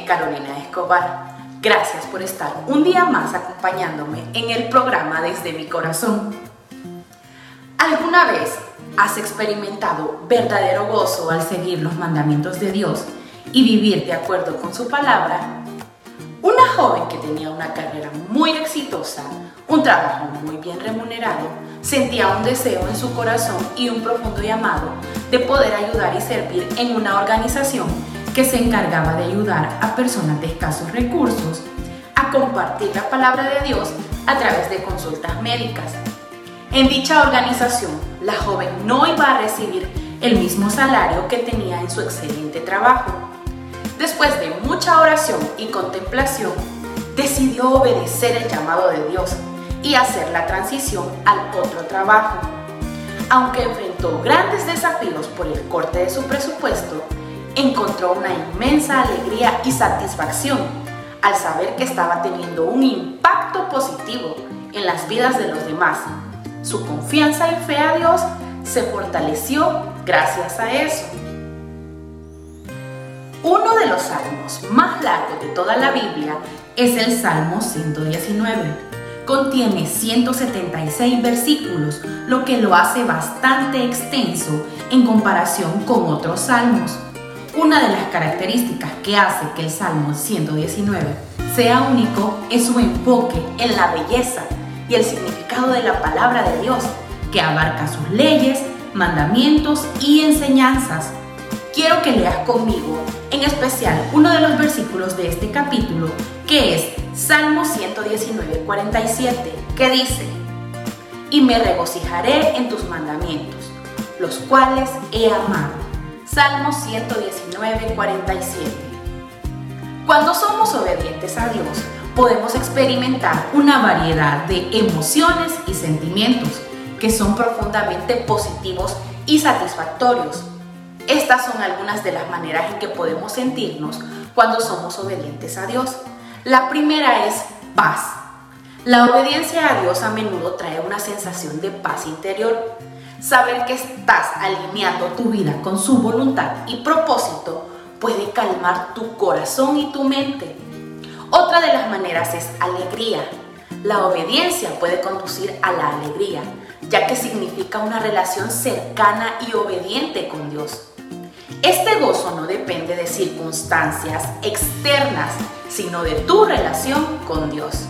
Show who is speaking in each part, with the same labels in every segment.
Speaker 1: Carolina Escobar. Gracias por estar un día más acompañándome en el programa Desde mi Corazón. ¿Alguna vez has experimentado verdadero gozo al seguir los mandamientos de Dios y vivir de acuerdo con su palabra? Una joven que tenía una carrera muy exitosa, un trabajo muy bien remunerado, sentía un deseo en su corazón y un profundo llamado de poder ayudar y servir en una organización que se encargaba de ayudar a personas de escasos recursos a compartir la palabra de Dios a través de consultas médicas. En dicha organización, la joven no iba a recibir el mismo salario que tenía en su excelente trabajo. Después de mucha oración y contemplación, decidió obedecer el llamado de Dios y hacer la transición al otro trabajo. Aunque enfrentó grandes desafíos por el corte de su presupuesto, encontró una inmensa alegría y satisfacción al saber que estaba teniendo un impacto positivo en las vidas de los demás. Su confianza y fe a Dios se fortaleció gracias a eso. Uno de los salmos más largos de toda la Biblia es el Salmo 119. Contiene 176 versículos, lo que lo hace bastante extenso en comparación con otros salmos. Una de las características que hace que el Salmo 119 sea único es su enfoque en la belleza y el significado de la palabra de Dios, que abarca sus leyes, mandamientos y enseñanzas. Quiero que leas conmigo, en especial uno de los versículos de este capítulo, que es Salmo 119, 47, que dice: «Y me regocijaré en tus mandamientos, los cuales he amado». Salmo 119, 47. Cuando somos obedientes a Dios, podemos experimentar una variedad de emociones y sentimientos que son profundamente positivos y satisfactorios. Estas son algunas de las maneras en que podemos sentirnos cuando somos obedientes a Dios. La primera es paz. La obediencia a Dios a menudo trae una sensación de paz interior. Saber que estás alineando tu vida con su voluntad y propósito puede calmar tu corazón y tu mente. Otra de las maneras es alegría. La obediencia puede conducir a la alegría, ya que significa una relación cercana y obediente con Dios. Este gozo no depende de circunstancias externas, sino de tu relación con Dios.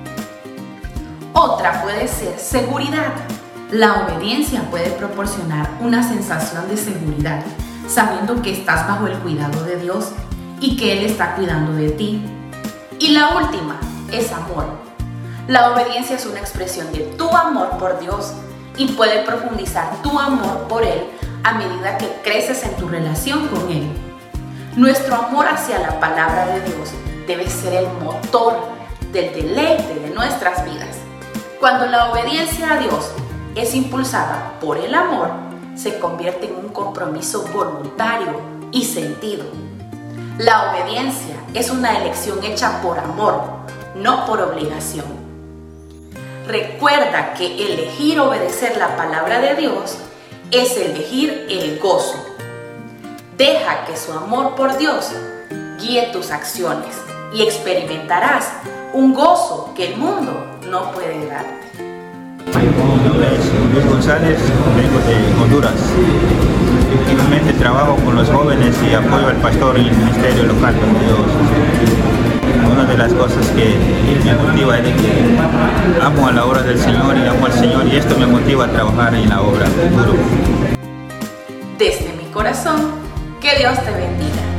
Speaker 1: Otra puede ser seguridad. La obediencia puede proporcionar una sensación de seguridad, sabiendo que estás bajo el cuidado de Dios y que Él está cuidando de ti. Y la última es amor. La obediencia es una expresión de tu amor por Dios y puede profundizar tu amor por Él a medida que creces en tu relación con Él. Nuestro amor hacia la palabra de Dios debe ser el motor del deleite de nuestras vidas. Cuando la obediencia a Dios es impulsada por el amor, se convierte en un compromiso voluntario y sentido. La obediencia es una elección hecha por amor, no por obligación. Recuerda que elegir obedecer la palabra de Dios es elegir el gozo. Deja que su amor por Dios guíe tus acciones y experimentarás un gozo que el mundo no puede darte.
Speaker 2: Mi nombre es Luis González, vengo de Honduras. Últimamente trabajo con los jóvenes y apoyo al pastor en el ministerio local donde yo. Una de las cosas que me motiva es de que amo a la obra del Señor y amo al Señor, y esto me motiva a trabajar en la obra duro.
Speaker 1: Desde mi corazón, que Dios te bendiga.